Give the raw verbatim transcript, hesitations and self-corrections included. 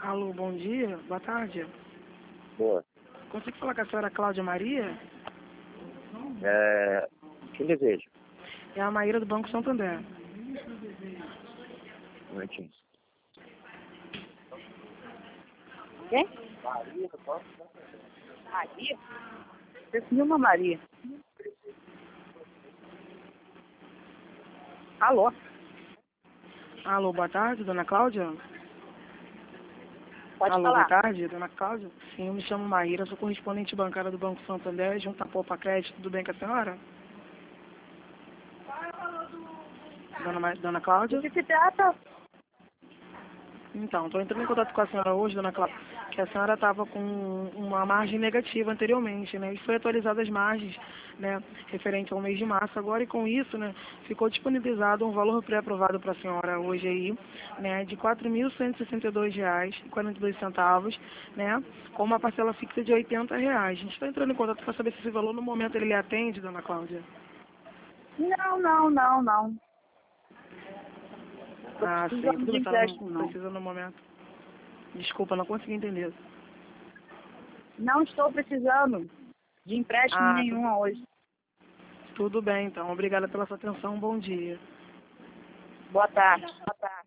Alô, bom dia, boa tarde. Boa. Consigo falar com a senhora Cláudia Maria? É, quem deseja? É a Maíra do Banco Santander. Um momentinho. Quem? Maria do Banco Santander. Maria? Definiu uma Maria. Alô? Alô, boa tarde, dona Cláudia? Pode Alô, falar. boa tarde, dona Cláudia? Sim, eu me chamo Maíra, sou correspondente bancária do Banco Santander, junto a Poupa Crédito, tudo bem com a senhora? Dona, Ma... dona Cláudia? Do que se trata? Então, estou entrando em contato com a senhora hoje, dona Cláudia, que a senhora estava com uma margem negativa anteriormente, né? E foi atualizada as margens, né, referente ao mês de março agora, e com isso, né, ficou disponibilizado um valor pré-aprovado para a senhora hoje aí, né, de quatro mil cento e sessenta e dois reais e quarenta e dois centavos, né, com uma parcela fixa de oitenta reais. A gente está entrando em contato para saber se esse valor no momento ele lhe atende, dona Cláudia. Não, não, não, não. Tô Ah, sim, precisando tudo de bem, tá, não empréstimo, não. precisa no momento. Desculpa, não consegui entender. Não estou precisando de empréstimo Ah, tudo, nenhum hoje. tudo bem, então. Obrigada pela sua atenção. Bom dia. Boa tarde. Boa tarde.